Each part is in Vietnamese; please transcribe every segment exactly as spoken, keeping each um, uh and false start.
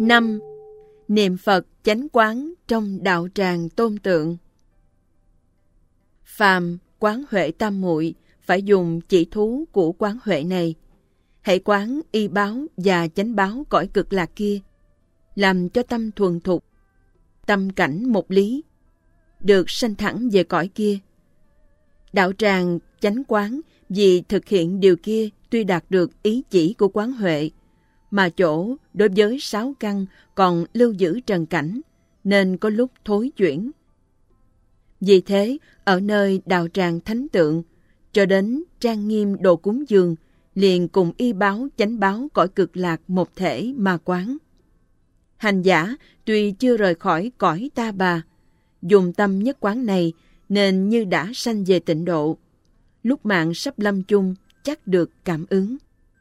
năm. Niệm Phật chánh quán trong đạo tràng tôn tượng. Phàm quán huệ tam muội phải dùng chỉ thú của quán huệ này. Hãy quán y báo và chánh báo cõi cực lạc kia, làm cho tâm thuần thục, tâm cảnh một lý, được sanh thẳng về cõi kia. Đạo tràng chánh quán vì thực hiện điều kia tuy đạt được ý chỉ của quán huệ, mà chỗ đối với sáu căn còn lưu giữ trần cảnh, nên có lúc thối chuyển. Vì thế, ở nơi đạo tràng thánh tượng, cho đến trang nghiêm đồ cúng dường, liền cùng y báo chánh báo cõi cực lạc một thể mà quán. Hành giả tuy chưa rời khỏi cõi ta bà, dùng tâm nhất quán này nên như đã sanh về tịnh độ, lúc mạng sắp lâm chung chắc được cảm ứng.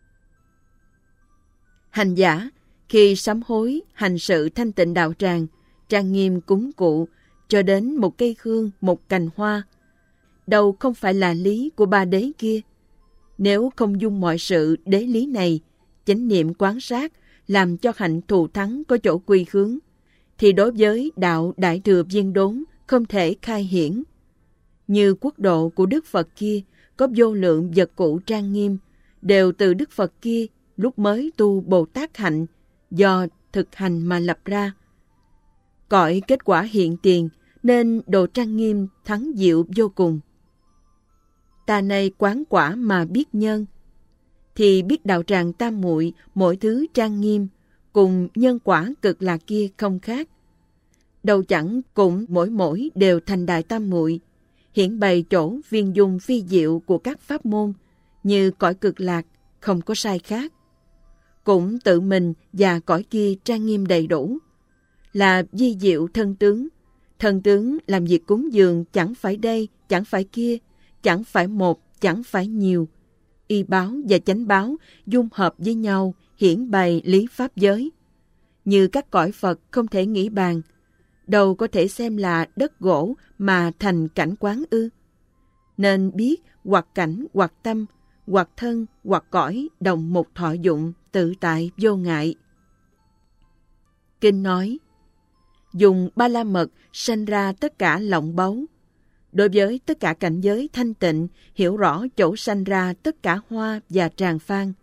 Hành giả khi sám hối hành sự thanh tịnh đạo tràng, trang nghiêm cúng cụ, cho đến một cây hương, một cành hoa, đâu không phải là lý của ba đế kia. Nếu không dung mọi sự đế lý này, chánh niệm quán sát, làm cho hạnh thù thắng có chỗ quy hướng, thì đối với đạo đại thừa viên đốn không thể khai hiển. Như quốc độ của Đức Phật kia có vô lượng vật cụ trang nghiêm, đều từ Đức Phật kia lúc mới tu Bồ Tát hạnh, do thực hành mà lập ra. Cõi kết quả hiện tiền, nên độ trang nghiêm thắng diệu vô cùng. Ta nay quán quả mà biết nhân, thì biết đạo tràng tam muội mỗi thứ trang nghiêm, cùng nhân quả cực lạc kia không khác. Đâu chẳng cũng mỗi mỗi đều thành đại tam muội, hiển bày chỗ viên dung phi diệu của các pháp môn, như cõi cực lạc không có sai khác. Cũng tự mình và cõi kia trang nghiêm đầy đủ, là vi diệu thân tướng. Thân tướng làm việc cúng dường chẳng phải đây, chẳng phải kia, chẳng phải một, chẳng phải nhiều. Y báo và chánh báo dung hợp với nhau, hiển bày lý pháp giới. Như các cõi Phật không thể nghĩ bàn, đâu có thể xem là đất gỗ mà thành cảnh quán ư. Nên biết hoặc cảnh hoặc tâm, hoặc thân hoặc cõi đồng một thọ dụng, tự tại vô ngại. Kinh nói, dùng ba la mật sanh ra tất cả lọng báu. Đối với tất cả cảnh giới thanh tịnh, hiểu rõ chỗ sanh ra tất cả hoa và tràng phan.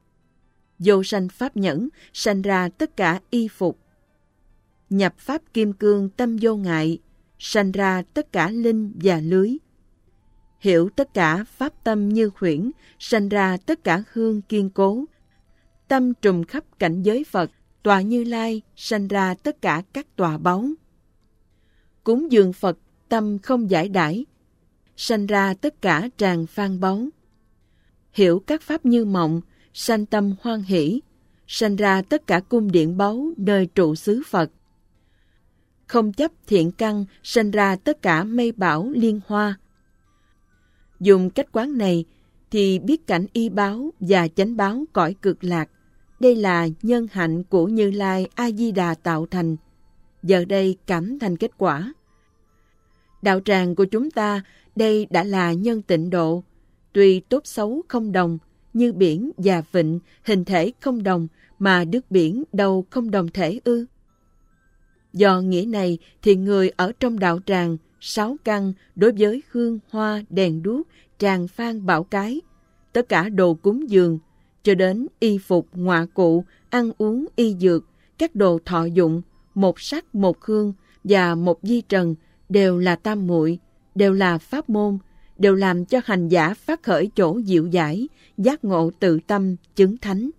Vô sanh pháp nhẫn sanh ra tất cả y phục. Nhập pháp kim cương tâm vô ngại, sanh ra tất cả linh và lưới. Hiểu tất cả pháp tâm như huyễn, sanh ra tất cả hương kiên cố. Tâm trùm khắp cảnh giới Phật, tòa Như Lai, sanh ra tất cả các tòa báu. Cúng dường Phật, tâm không giải đãi, sanh ra tất cả tràng phan báu. Hiểu các pháp như mộng, sanh tâm hoan hỷ, sanh ra tất cả cung điện báu nơi trụ xứ Phật. Không chấp thiện căn, sanh ra tất cả mây bảo liên hoa. Dùng cách quán này thì biết cảnh y báo và chánh báo cõi cực lạc. Đây là nhân hạnh của Như Lai A Di Đà tạo thành, giờ đây cảm thành kết quả. Đạo tràng của chúng ta đây đã là nhân tịnh độ, tuy tốt xấu không đồng, như biển và vịnh hình thể không đồng, mà nước biển đâu không đồng thể ư. Do nghĩa này thì người ở trong đạo tràng sáu căn đối với hương hoa đèn đuốc tràng phan bảo cái, tất cả đồ cúng dường, cho đến y phục ngoại cụ, ăn uống y dược, các đồ thọ dụng, một sắc một hương và một di trần đều là tam muội, đều là pháp môn, đều làm cho hành giả phát khởi chỗ diệu giải, giác ngộ tự tâm, chứng thánh.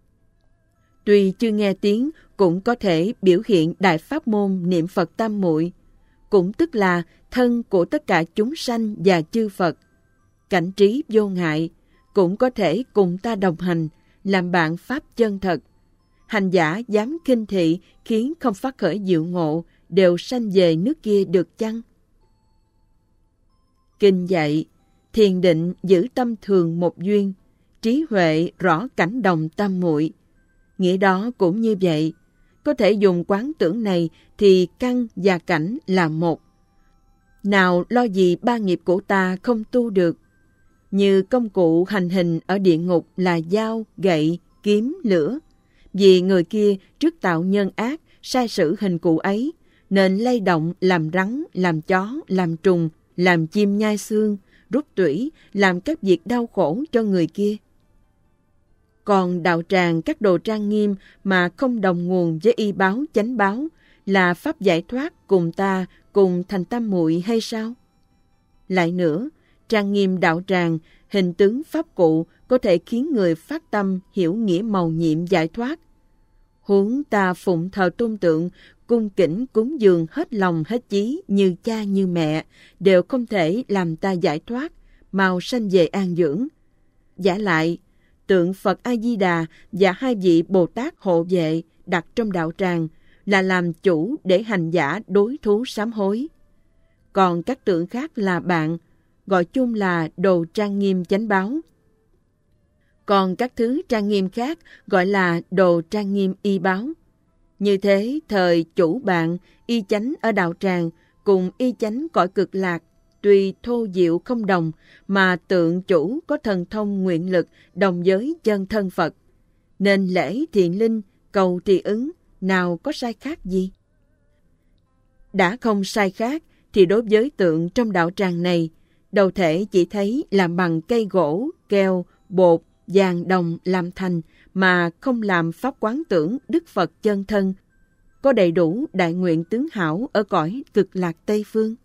Tuy chưa nghe tiếng, cũng có thể biểu hiện đại pháp môn niệm Phật tam muội, cũng tức là thân của tất cả chúng sanh và chư Phật. Cảnh trí vô ngại, cũng có thể cùng ta đồng hành, làm bạn pháp chân thật. Hành giả dám khinh thị khiến không phát khởi diệu ngộ, đều sanh về nước kia được chăng? Kinh dạy, thiền định giữ tâm thường một duyên, trí huệ rõ cảnh đồng tam muội. Nghĩa đó cũng như vậy, có thể dùng quán tưởng này thì căn và cảnh là một. Nào lo gì ba nghiệp của ta không tu được, như công cụ hành hình ở địa ngục là dao, gậy, kiếm, lửa, Vì người kia trước tạo nhân ác, sai sử hình cụ ấy, nên lay động làm rắn, làm chó, làm trùng, làm chim nhai xương, rút tủy, làm các việc đau khổ cho người kia. Còn đạo tràng các đồ trang nghiêm mà không đồng nguồn với y báo chánh báo là pháp giải thoát cùng ta cùng thành tam muội hay sao? Lại nữa, trang nghiêm đạo tràng, hình tướng pháp cụ có thể khiến người phát tâm hiểu nghĩa mầu nhiệm giải thoát. Huống ta phụng thờ tôn tượng, cung kính cúng dường hết lòng hết chí như cha như mẹ, đều không thể làm ta giải thoát, mau sanh về an dưỡng. Giả lại, tượng Phật A-di-đà và hai vị Bồ Tát hộ vệ đặt trong đạo tràng là làm chủ để hành giả đối thú sám hối. Còn các tượng khác là bạn, gọi chung là đồ trang nghiêm chánh báo. Còn các thứ trang nghiêm khác gọi là đồ trang nghiêm y báo. Như thế, thời chủ bạn, y chánh ở đạo tràng cùng y chánh cõi cực lạc, tuy thô diệu không đồng, mà tượng chủ có thần thông nguyện lực đồng với chân thân Phật. Nên lễ thiện linh, cầu trì ứng, nào có sai khác gì? Đã không sai khác, thì đối với tượng trong đạo tràng này, đầu thể chỉ thấy làm bằng cây gỗ, keo, bột, vàng đồng làm thành, mà không làm pháp quán tưởng Đức Phật chân thân, có đầy đủ đại nguyện tướng hảo ở cõi cực lạc Tây Phương.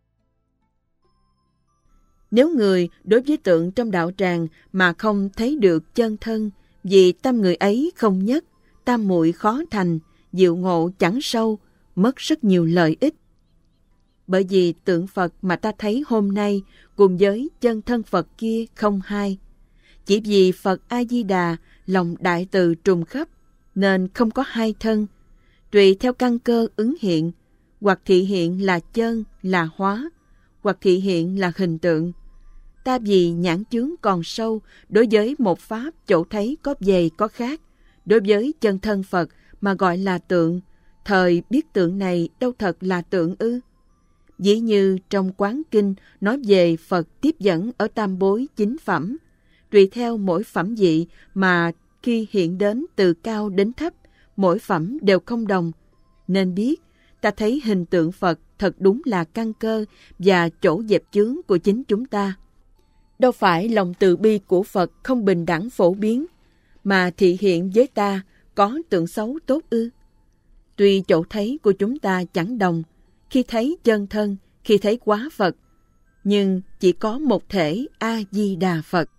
Nếu người đối với tượng trong đạo tràng mà không thấy được chân thân, vì tâm người ấy không nhất, tam muội khó thành, diệu ngộ chẳng sâu, mất rất nhiều lợi ích. Bởi vì tượng Phật mà ta thấy hôm nay cùng với chân thân Phật kia không hai. Chỉ vì Phật A-di-đà lòng đại từ trùng khắp, nên không có hai thân, tùy theo căn cơ ứng hiện, hoặc thị hiện là chân, là hóa, hoặc thị hiện là hình tượng. Ta vì nhãn chướng còn sâu, đối với một pháp chỗ thấy có về có khác, đối với chân thân Phật mà gọi là tượng, thời biết tượng này đâu thật là tượng ư. Dĩ như trong Quán Kinh nói về Phật tiếp dẫn ở tam bối chính phẩm, tùy theo mỗi phẩm vị mà khi hiện đến từ cao đến thấp, mỗi phẩm đều không đồng. Nên biết, ta thấy hình tượng Phật thật đúng là căn cơ và chỗ dẹp chướng của chính chúng ta. Đâu phải lòng từ bi của Phật không bình đẳng phổ biến, mà thị hiện với ta có tượng xấu tốt ư. Tuy chỗ thấy của chúng ta chẳng đồng, khi thấy chân thân, khi thấy quá Phật, nhưng chỉ có một thể A-di-đà Phật.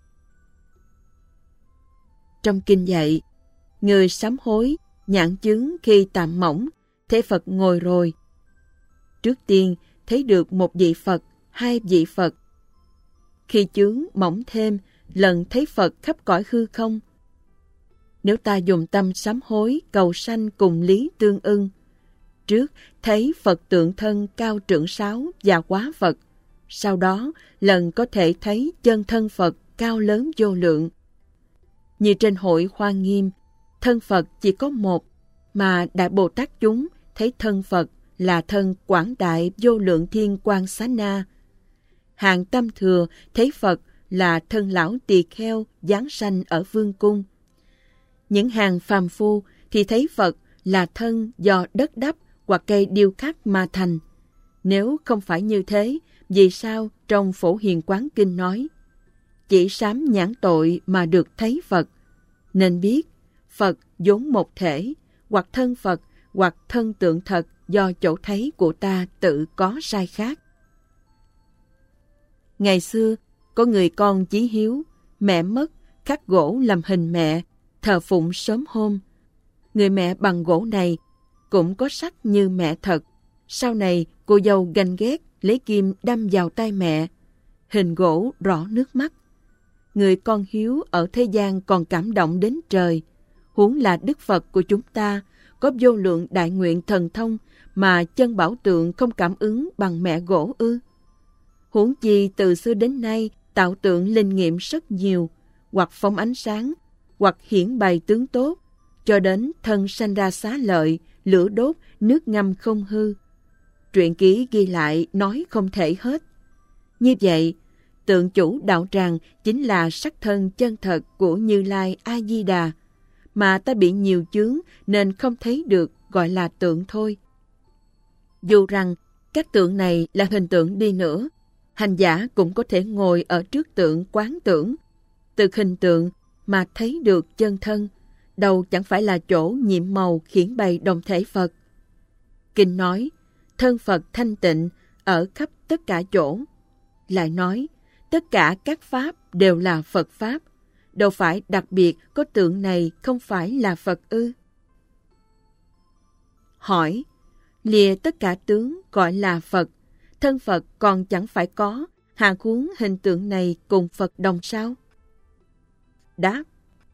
Trong kinh dạy, người sám hối, nhãn chướng khi tạm mỏng, thấy Phật ngồi rồi. Trước tiên thấy được một vị Phật, hai vị Phật. Khi chướng mỏng thêm, lần thấy Phật khắp cõi hư không. Nếu ta dùng tâm sám hối, cầu sanh cùng lý tương ưng, trước thấy Phật tượng thân cao trượng sáu và quá Phật, sau đó lần có thể thấy chân thân Phật cao lớn vô lượng. Như trên hội Hoa Nghiêm, thân Phật chỉ có một, mà Đại Bồ Tát chúng thấy thân Phật là thân quảng đại vô lượng thiên quang xá na. Hạng Tam Thừa thấy Phật là thân lão tỳ kheo giáng sanh ở vương cung. Những hàng phàm phu thì thấy Phật là thân do đất đắp hoặc cây điêu khắc mà thành. Nếu không phải như thế, vì sao trong Phổ Hiền Quán Kinh nói chỉ sám nhãn tội mà được thấy Phật? Nên biết Phật vốn một thể, hoặc thân Phật hoặc thân tượng thật do chỗ thấy của ta tự có sai khác. Ngày xưa, có người con chí hiếu, mẹ mất, khắc gỗ làm hình mẹ, thờ phụng sớm hôm. Người mẹ bằng gỗ này cũng có sắc như mẹ thật. Sau này, cô dâu ganh ghét, lấy kim đâm vào tay mẹ. Hình gỗ rõ nước mắt. Người con hiếu ở thế gian còn cảm động đến trời. Huống là Đức Phật của chúng ta, có vô lượng đại nguyện thần thông mà chân bảo tượng không cảm ứng bằng mẹ gỗ ư. Huống chi từ xưa đến nay tạo tượng linh nghiệm rất nhiều, hoặc phóng ánh sáng, hoặc hiển bày tướng tốt, cho đến thân sanh ra xá lợi, lửa đốt, nước ngâm không hư. Truyện ký ghi lại nói không thể hết. Như vậy, tượng chủ đạo tràng chính là sắc thân chân thật của Như Lai A-di-đà, mà ta bị nhiều chướng nên không thấy được, gọi là tượng thôi. Dù rằng các tượng này là hình tượng đi nữa, hành giả cũng có thể ngồi ở trước tượng quán tưởng, từ hình tượng mà thấy được chân thân, đâu chẳng phải là chỗ nhiệm màu khiển bày đồng thể Phật. Kinh nói, thân Phật thanh tịnh ở khắp tất cả chỗ. Lại nói, tất cả các Pháp đều là Phật Pháp, đâu phải đặc biệt có tượng này không phải là Phật ư? Hỏi, lìa tất cả tướng gọi là Phật, thân Phật còn chẳng phải có, hạ huống hình tượng này cùng Phật đồng sao? Đáp,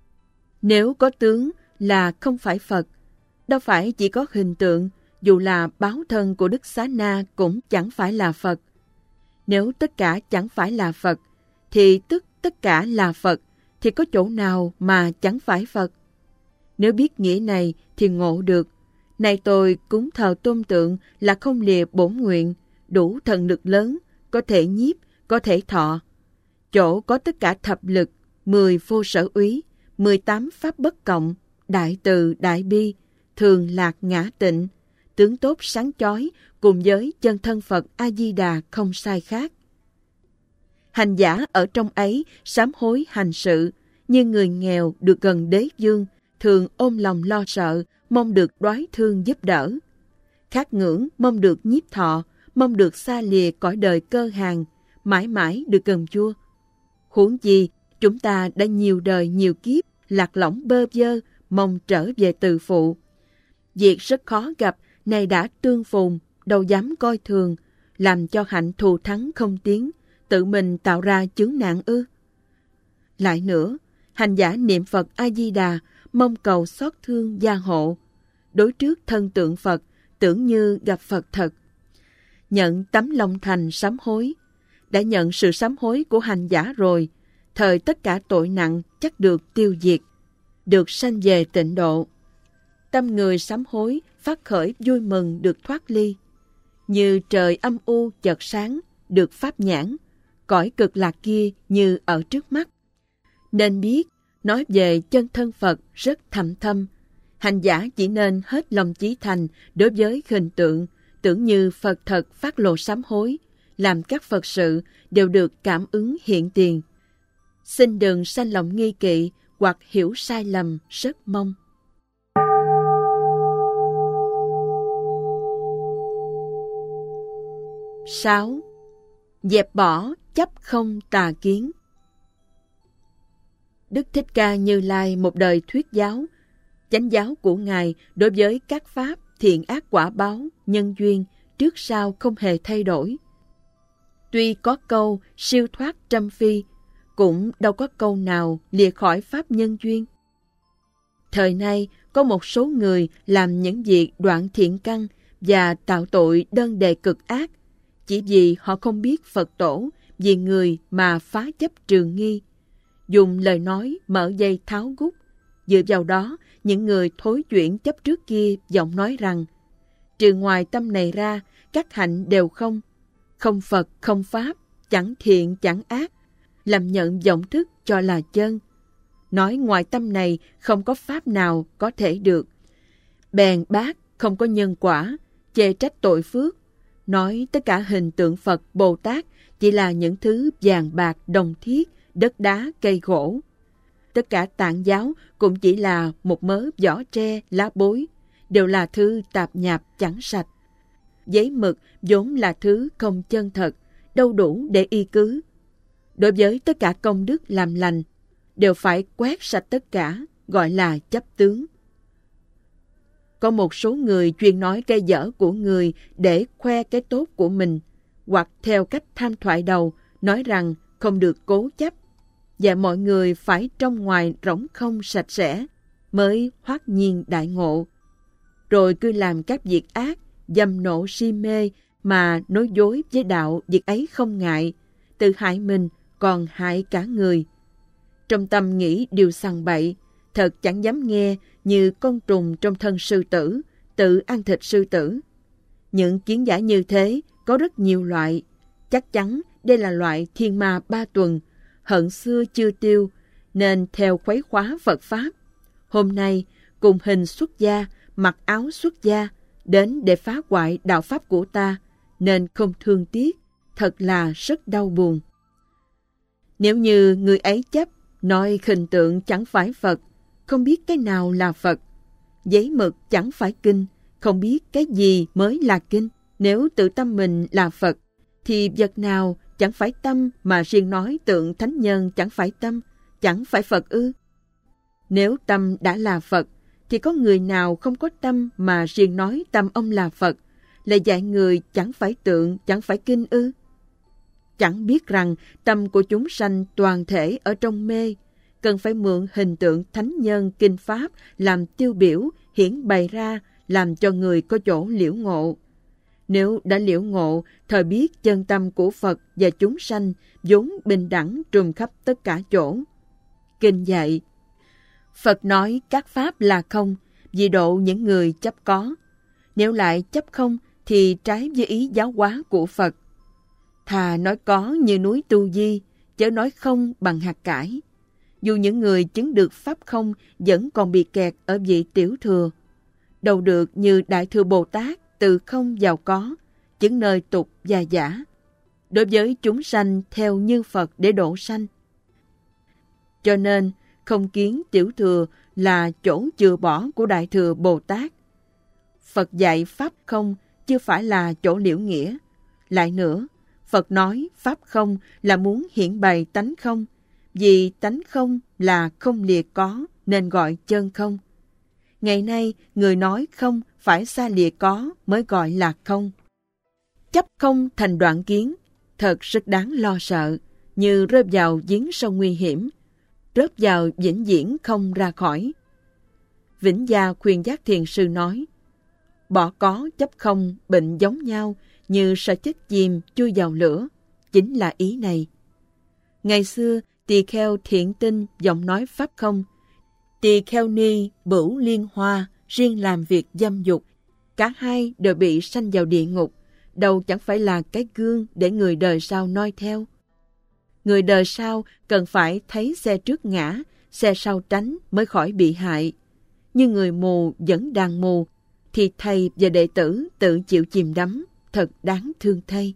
nếu có tướng là không phải Phật, đâu phải chỉ có hình tượng, dù là báo thân của Đức Xá Na cũng chẳng phải là Phật. Nếu tất cả chẳng phải là Phật, thì tức tất cả là Phật, thì có chỗ nào mà chẳng phải Phật? Nếu biết nghĩa này thì ngộ được. Này tôi cúng thờ tôn tượng là không lìa bổn nguyện, đủ thần lực lớn, có thể nhiếp, có thể thọ. Chỗ có tất cả thập lực, mười vô sở úy, mười tám pháp bất cộng, đại từ, đại bi, thường lạc ngã tịnh, tướng tốt sáng chói, cùng với chân thân Phật A-di-đà không sai khác. Hành giả ở trong ấy sám hối hành sự, như người nghèo được gần đế dương, thường ôm lòng lo sợ, mong được đoái thương giúp đỡ. Khát ngưỡng mong được nhiếp thọ, mong được xa lìa cõi đời cơ hàng, mãi mãi được gần Vua. Huống gì, chúng ta đã nhiều đời nhiều kiếp, lạc lõng bơ vơ, mong trở về từ phụ. Việc rất khó gặp, này đã tương phùng, đâu dám coi thường, làm cho hạnh thù thắng không tiến, tự mình tạo ra chướng nạn ư? Lại nữa, hành giả niệm Phật A-di-đà, mong cầu xót thương gia hộ. Đối trước thân tượng Phật, tưởng như gặp Phật thật. Nhận tấm lòng thành sám hối. Đã nhận sự sám hối của hành giả rồi, thời tất cả tội nặng chắc được tiêu diệt, được sanh về tịnh độ. Tâm người sám hối, phát khởi vui mừng được thoát ly. Như trời âm u chợt sáng, được pháp nhãn, cõi cực lạc kia như ở trước mắt. Nên biết, nói về chân thân Phật rất thầm thâm. Hành giả chỉ nên hết lòng chí thành đối với hình tượng, tưởng như Phật thật phát lộ sám hối, làm các Phật sự đều được cảm ứng hiện tiền. Xin đừng sanh lòng nghi kỵ hoặc hiểu sai lầm, rất mong. sáu. Dẹp bỏ chấp không tà kiến. Đức Thích Ca Như Lai một đời thuyết giáo, chánh giáo của Ngài đối với các pháp thiện ác quả báo, nhân duyên, trước sau không hề thay đổi. Tuy có câu siêu thoát trăm phi, cũng đâu có câu nào lìa khỏi pháp nhân duyên. Thời nay, có một số người làm những việc đoạn thiện căn và tạo tội đơn đề cực ác, chỉ vì họ không biết Phật tổ, vì người mà phá chấp trường nghi, dùng lời nói mở dây tháo gút. Dựa vào đó, những người thối chuyển chấp trước kia giọng nói rằng, trừ ngoài tâm này ra, các hạnh đều không, không Phật, không Pháp, chẳng thiện, chẳng ác, làm nhận vọng thức cho là chân. Nói ngoài tâm này không có Pháp nào có thể được. Bèn bác không có nhân quả, chê trách tội phước. Nói tất cả hình tượng Phật, Bồ Tát chỉ là những thứ vàng bạc, đồng thiết, đất đá, cây gỗ. Tất cả tạng giáo cũng chỉ là một mớ vỏ tre, lá bối, đều là thứ tạp nhạp chẳng sạch. Giấy mực vốn là thứ không chân thật, đâu đủ để y cứ. Đối với tất cả công đức làm lành, đều phải quét sạch tất cả, gọi là chấp tướng. Có một số người chuyên nói cái dở của người để khoe cái tốt của mình, hoặc theo cách tham thoại đầu, nói rằng không được cố chấp, và mọi người phải trong ngoài rỗng không sạch sẽ, mới hoát nhiên đại ngộ. Rồi cứ làm các việc ác, dâm nộ si mê, mà nói dối với đạo việc ấy không ngại, tự hại mình còn hại cả người. Trong tâm nghĩ điều sằng bậy, thật chẳng dám nghe, như con trùng trong thân sư tử, tự ăn thịt sư tử. Những kiến giả như thế có rất nhiều loại. Chắc chắn đây là loại thiên ma ba tuần, hận xưa chưa tiêu, nên theo khuấy khóa Phật Pháp. hôm nay cùng hình xuất gia, mặc áo xuất gia, đến để phá hoại đạo pháp của ta, nên không thương tiếc, thật là rất đau buồn. Nếu như người ấy chấp, nói hình tượng chẳng phải Phật, không biết cái nào là Phật, giấy mực chẳng phải kinh, không biết cái gì mới là kinh. Nếu tự tâm mình là Phật, thì vật nào chẳng phải tâm mà riêng nói tượng thánh nhân chẳng phải tâm, chẳng phải Phật ư? Nếu tâm đã là Phật, thì có người nào không có tâm mà riêng nói tâm ông là Phật, lại dạy người chẳng phải tượng, chẳng phải kinh ư? Chẳng biết rằng tâm của chúng sanh toàn thể ở trong mê, cần phải mượn hình tượng thánh nhân kinh pháp làm tiêu biểu, hiển bày ra, làm cho người có chỗ liễu ngộ. Nếu đã liễu ngộ, thời biết chân tâm của Phật và chúng sanh vốn bình đẳng trùm khắp tất cả chỗ. Kinh dạy, Phật nói các pháp là không, vì độ những người chấp có. Nếu lại chấp không, thì trái với ý giáo hóa của Phật. Thà nói có như núi Tu Di, chớ nói không bằng hạt cải. Dù những người chứng được pháp không vẫn còn bị kẹt ở vị tiểu thừa. Đâu được như Đại Thừa Bồ Tát từ không vào có, chứng nơi tục và giả. Đối với chúng sanh theo như Phật để độ sanh. Cho nên, không kiến tiểu thừa là chỗ chừa bỏ của Đại Thừa Bồ Tát. Phật dạy pháp không chưa phải là chỗ liễu nghĩa. Lại nữa, Phật nói pháp không là muốn hiển bày tánh không, vì tánh không là không lìa có nên gọi chân không. Ngày nay, người nói không phải xa lìa có mới gọi là không. Chấp không thành đoạn kiến, thật rất đáng lo sợ, như rơi vào giếng sâu nguy hiểm, rớt vào vĩnh viễn không ra khỏi. Vĩnh Gia Khuyên Giác Thiền Sư nói, bỏ có chấp không bệnh giống nhau như sợ chết chìm chui vào lửa, chính là ý này. Ngày xưa, tỳ kheo Thiện Tinh giọng nói pháp không, tỳ kheo ni Bửu Liên Hoa riêng làm việc dâm dục, cả hai đều bị sanh vào địa ngục, đâu chẳng phải là cái gương để người đời sau noi theo. Người đời sau cần phải thấy xe trước ngã, xe sau tránh mới khỏi bị hại. Như người mù vẫn đang mù, thì thầy và đệ tử tự chịu chìm đắm, thật đáng thương thay.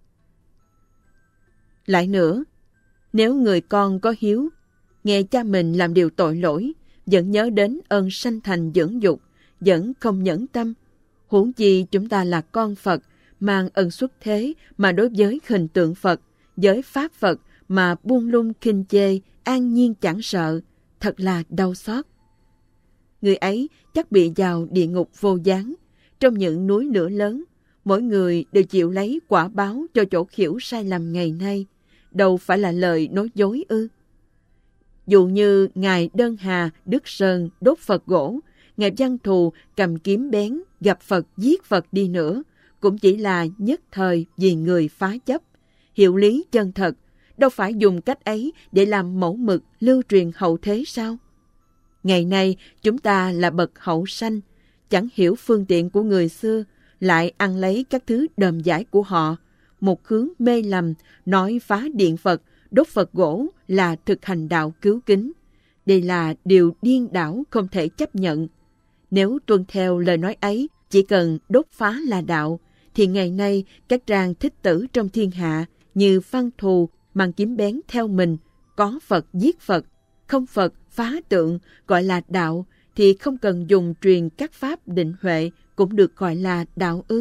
Lại nữa, nếu người con có hiếu, nghe cha mình làm điều tội lỗi, vẫn nhớ đến ơn sanh thành dưỡng dục, vẫn không nhẫn tâm, huống chi chúng ta là con Phật, mang ân xuất thế mà đối với hình tượng Phật, với pháp Phật mà buông lung khinh chê, an nhiên chẳng sợ, thật là đau xót. Người ấy chắc bị vào địa ngục vô gián, trong những núi lửa lớn, mỗi người đều chịu lấy quả báo cho chỗ khiểu sai lầm ngày nay, đâu phải là lời nói dối ư. Dù như Ngài Đơn Hà, Đức Sơn đốt Phật gỗ, Ngài Văn Thù cầm kiếm bén, gặp Phật giết Phật đi nữa, cũng chỉ là nhất thời vì người phá chấp. Hiệu lý chân thật, đâu phải dùng cách ấy để làm mẫu mực lưu truyền hậu thế sao? Ngày nay, chúng ta là bậc hậu sanh, chẳng hiểu phương tiện của người xưa, lại ăn lấy các thứ đờm giải của họ, một hướng mê lầm, nói phá điện Phật, đốt Phật gỗ là thực hành đạo cứu kính. Đây là điều điên đảo không thể chấp nhận. Nếu tuân theo lời nói ấy, chỉ cần đốt phá là đạo, thì ngày nay các trang thích tử trong thiên hạ như Văn Thù mang kiếm bén theo mình, có Phật giết Phật, không Phật phá tượng gọi là đạo, thì không cần dùng truyền các pháp định huệ cũng được gọi là đạo ư.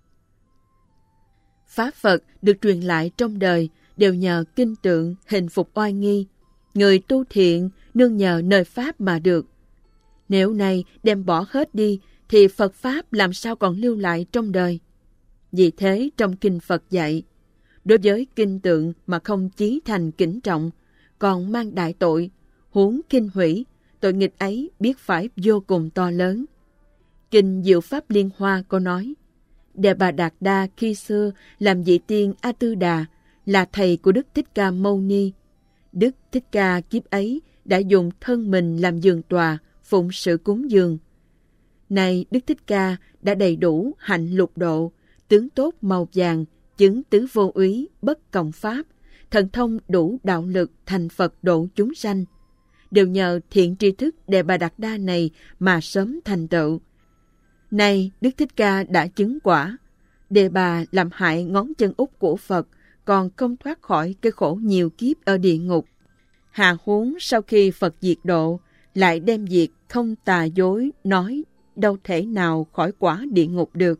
Pháp Phật được truyền lại trong đời đều nhờ kinh tượng hình phục oai nghi. Người tu thiện nương nhờ nơi Pháp mà được. Nếu nay đem bỏ hết đi, thì Phật Pháp làm sao còn lưu lại trong đời? Vì thế trong kinh Phật dạy, đối với kinh tượng mà không chí thành kính trọng, còn mang đại tội, huống kinh hủy, tội nghịch ấy biết phải vô cùng to lớn. Kinh Diệu Pháp Liên Hoa có nói, Đề Bà Đạt Đa khi xưa làm vị tiên A Tư Đà, là thầy của Đức Thích Ca Mâu Ni. Đức Thích Ca kiếp ấy đã dùng thân mình làm giường tòa, phụng sự cúng dường. Nay Đức Thích Ca đã đầy đủ hạnh lục độ, tướng tốt màu vàng, chứng tứ vô úy, bất cộng pháp, thần thông đủ đạo lực thành Phật độ chúng sanh. đều nhờ thiện tri thức Đề Bà Đạt Đa này mà sớm thành tựu. Nay Đức Thích Ca đã chứng quả, Đề Bà làm hại ngón chân út của Phật, còn không thoát khỏi cái khổ nhiều kiếp ở địa ngục. Hà huống sau khi Phật diệt độ, lại đem việc không tà dối nói đâu thể nào khỏi quả địa ngục được.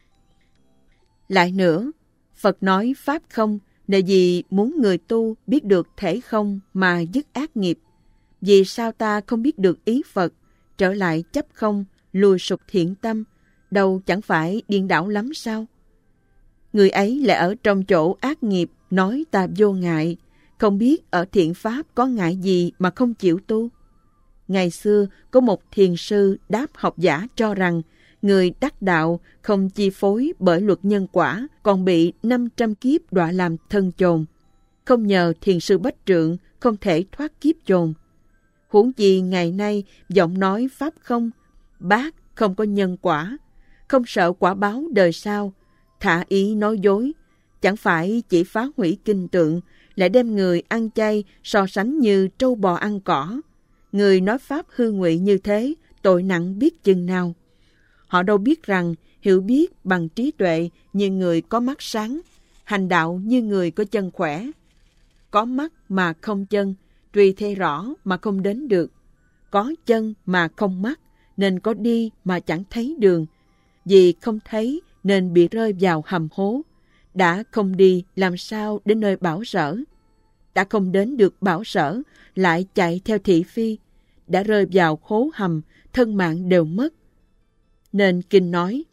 Lại nữa, Phật nói Pháp không, là vì muốn người tu biết được thể không mà dứt ác nghiệp. Vì sao ta không biết được ý Phật, trở lại chấp không, lùi sụp thiện tâm, đâu chẳng phải điên đảo lắm sao? Người ấy lại ở trong chỗ ác nghiệp, nói ta vô ngại, không biết ở thiện Pháp có ngại gì mà không chịu tu. Ngày xưa, có một thiền sư đáp học giả cho rằng, người đắc đạo không chi phối bởi luật nhân quả, còn bị năm trăm kiếp đọa làm thân chồn. Không nhờ thiền sư Bách Trượng không thể thoát kiếp chồn. Huống chi ngày nay giọng nói Pháp không, bác không có nhân quả, không sợ quả báo đời sau, thả ý nói dối, chẳng phải chỉ phá hủy kinh tượng, lại đem người ăn chay so sánh như trâu bò ăn cỏ. Người nói Pháp hư ngụy như thế, tội nặng biết chừng nào. Họ đâu biết rằng hiểu biết bằng trí tuệ như người có mắt sáng, hành đạo như người có chân khỏe. Có mắt mà không chân, tùy thấy rõ mà không đến được. Có chân mà không mắt, nên có đi mà chẳng thấy đường. Vì không thấy nên bị rơi vào hầm hố. Đã không đi làm sao đến nơi bảo sở. Đã không đến được bảo sở, lại chạy theo thị phi. Đã rơi vào hố hầm, thân mạng đều mất. Nên kinh nói,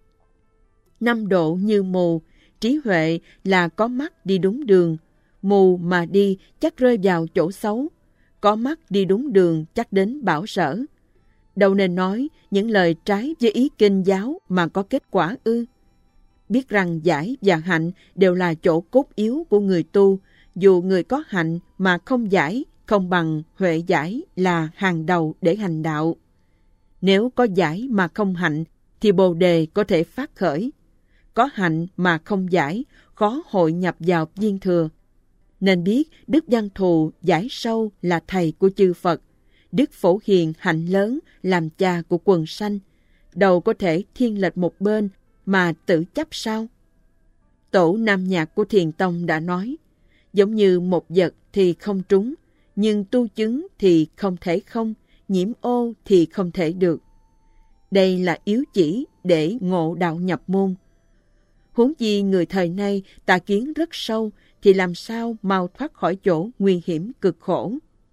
năm độ như mù, trí huệ là có mắt đi đúng đường. Mù mà đi chắc rơi vào chỗ xấu. Có mắt đi đúng đường chắc đến bảo sở. Đâu nên nói những lời trái với ý kinh giáo mà có kết quả ư? Biết rằng giải và hạnh đều là chỗ cốt yếu của người tu. Dù người có hạnh mà không giải, không bằng huệ giải là hàng đầu để hành đạo. Nếu có giải mà không hạnh, thì bồ đề có thể phát khởi. Có hạnh mà không giải, khó hội nhập vào viên thừa. Nên biết Đức Văn Thù giải sâu là thầy của chư Phật. Đức Phổ Hiền hạnh lớn làm cha của quần sanh. Đâu có thể thiên lệch một bên mà tự chấp sao? Tổ Nam Nhạc của Thiền Tông đã nói, giống như một vật thì không trúng, nhưng tu chứng thì không thể không, nhiễm ô thì không thể được. Đây là yếu chỉ để ngộ đạo nhập môn. Huống chi người thời nay tà kiến rất sâu, thì làm sao mau thoát khỏi chỗ nguy hiểm cực khổ.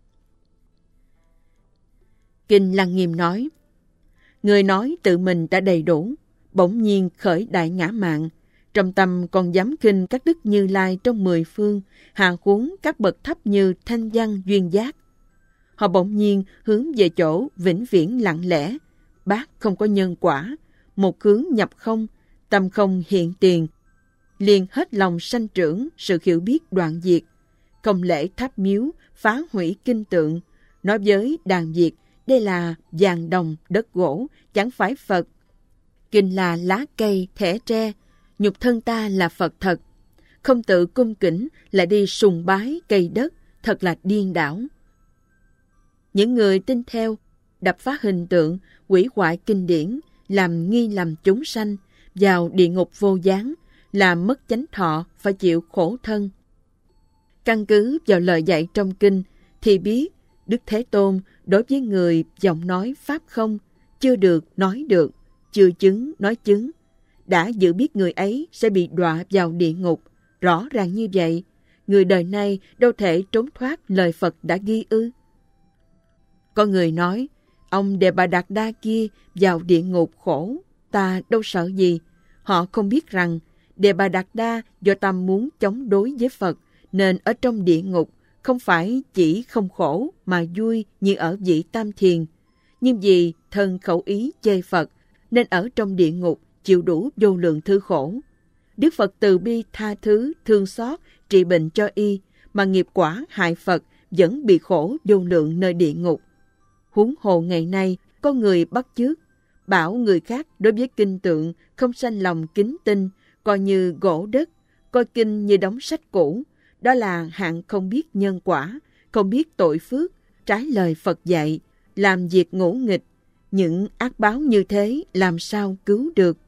Kinh Lăng Nghiêm nói, người nói tự mình đã đầy đủ, bỗng nhiên khởi đại ngã mạn, trong tâm còn dám khinh các đức Như Lai trong mười phương, hạ huống các bậc thấp như Thanh Văn Duyên Giác. Họ bỗng nhiên hướng về chỗ vĩnh viễn lặng lẽ, bác không có nhân quả, một hướng nhập không, tâm không hiện tiền, liền hết lòng sanh trưởng sự hiểu biết đoạn diệt, không lễ tháp miếu, phá hủy kinh tượng, nói với đàn Việt, đây là vàng đồng đất gỗ, chẳng phải Phật. Kinh là lá cây, thẻ tre, nhục thân ta là Phật thật. Không tự cung kính lại đi sùng bái cây đất, thật là điên đảo. Những người tin theo, đập phá hình tượng, hủy hoại kinh điển, làm nghi lầm chúng sanh, vào địa ngục vô gián, làm mất chánh thọ, phải chịu khổ thân. Căn cứ vào lời dạy trong kinh, thì biết Đức Thế Tôn đối với người giọng nói Pháp không, chưa được nói được, chưa chứng nói chứng, đã dự biết người ấy sẽ bị đọa vào địa ngục. Rõ ràng như vậy, người đời nay đâu thể trốn thoát lời Phật đã ghi ư. Có người nói, ông Đề Bà Đạt Đa kia vào địa ngục khổ, ta đâu sợ gì. Họ không biết rằng Đề Bà Đạt Đa do tâm muốn chống đối với Phật, nên ở trong địa ngục không phải chỉ không khổ mà vui như ở vị Tam Thiền. Nhưng vì thân khẩu ý chê Phật, nên ở trong địa ngục chịu đủ vô lượng thứ khổ. Đức Phật từ bi tha thứ, thương xót, trị bệnh cho y, mà nghiệp quả hại Phật vẫn bị khổ vô lượng nơi địa ngục. Huống hồ ngày nay, có người bắt chước, bảo người khác đối với kinh tượng không sanh lòng kính tin, coi như gỗ đất, coi kinh như đóng sách cũ. Đó là hạng không biết nhân quả, không biết tội phước, trái lời Phật dạy, làm việc ngỗ nghịch, những ác báo như thế làm sao cứu được?